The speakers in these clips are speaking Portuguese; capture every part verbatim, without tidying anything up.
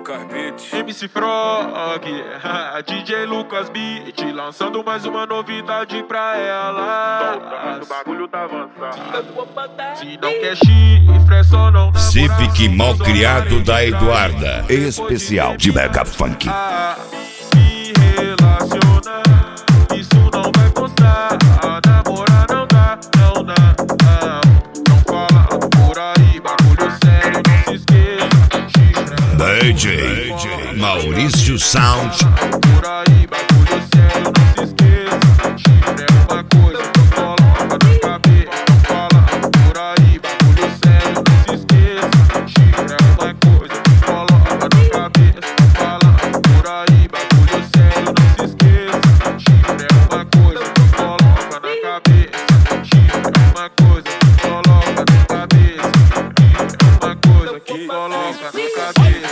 Lucas Beat, M C Frog, D J Lucas Beat, lançando mais uma novidade pra ela. O bagulho tá avançado. Se não quer chifre, é só não namorar. Civic mal criado da Eduarda, especial de Mega Funk. Se relacionar, isso não vai constar. Namorar não dá, não dá, não. Não fala por aí, bagulho sério, não se esqueça. D J Maurício Sound. Por aí, bagulho sério, não se esqueça. Chifre é uma coisa que coloca na cabeça. Não fala por aí, bagulho sério, não se esqueça. Chifre é uma coisa que coloca na cabeça. Não fala por aí, bagulho sério, não se esqueça. Chifre é uma coisa que coloca na cabeça. Chifre é uma coisa que coloca na cabeça. Chifre é uma coisa que coloca na cabeça.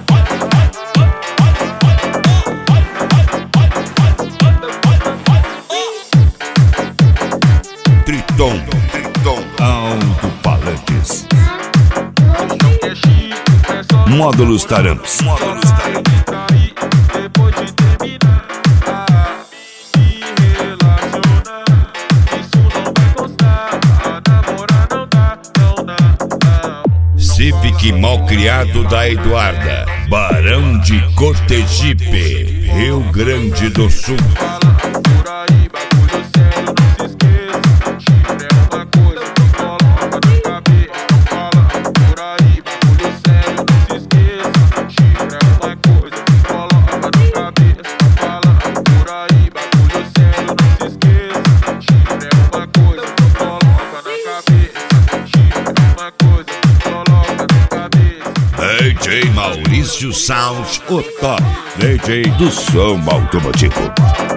Triton, Triton, alto-falantes. Módulos Taramps. Módulos Taramps. Depois de terminar, se relacionar, isso não vai constar. Namorar não dá, não dá, não. Civic mal criado da Eduarda, Barão de Cotegipe, Rio Grande do Sul. Por aí, bagulho sério, não se esqueça. Chifre é uma coisa que coloca na cabeça. Não fala por aí, bagulho sério, não se esqueça. Chifre é uma coisa que coloca na cabeça. Não fala por aí, bagulho sério, não se esqueça. Chifre é uma coisa que coloca na cabeça. Chifre é uma coisa que coloca na cabeça. D J Maurício Sound, o top D J do som automotivo.